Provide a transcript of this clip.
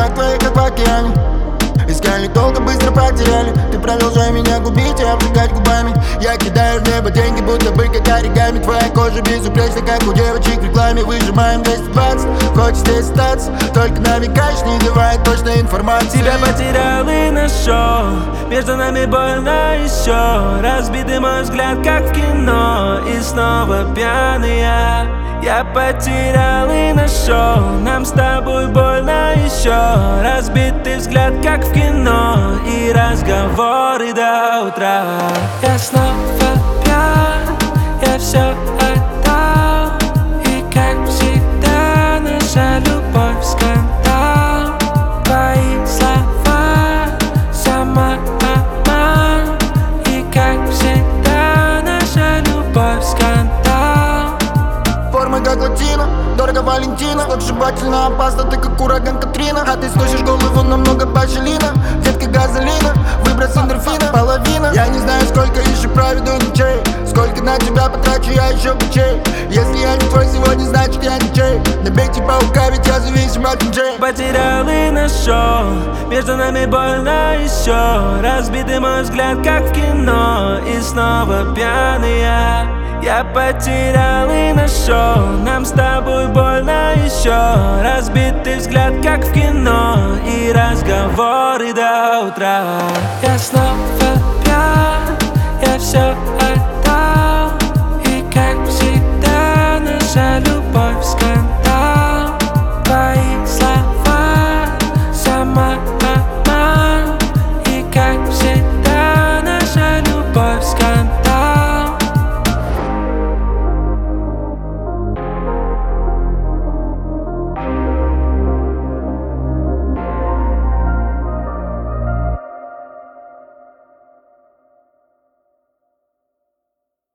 глазах твоих, как в океане. Искали долго, быстро потеряли. Ты продолжай меня губить и обжигать губами. Я кидаю в небо деньги, будто бы как оригами. Твоя кожа безупречна, как у девочек в рекламе. Выжимаем 220, хочешь здесь остаться, только намекаешь, не давая точной информации. Тебя потерял и нашел, между нами больно еще. Разбитый мой взгляд, как в кино, и снова пьяный я потерял и нашел, нам с тобой больно еще. Разбитый взгляд, как в кино, и разговоры до утра. Я снова пьян, я все отдал, и как всегда наша любовь скандал. Твои слова самообман, и как всегда наша любовь скандал. Форма как латина, дорого Валентина. Сногсшибательно опасно, ты как ураган Катрина. А ты сносишь голову намного больше Лина. Детка газолина, выброс эндорфина, половина. Я не знаю, сколько еще проведу ночей, сколько на тебя потрачу я еще пучей. Если я не твой сегодня, значит я ничей. Набейте паука, ведь я зависим от ничей. Потерял и нашел, между нами больно еще. Разбитый мой взгляд, как в кино, и снова пьяный я потерял и нашел, нам с тобой больно еще. Разбитый взгляд, как в кино, и разговоры до утра. Я снова пьян, я все отдал.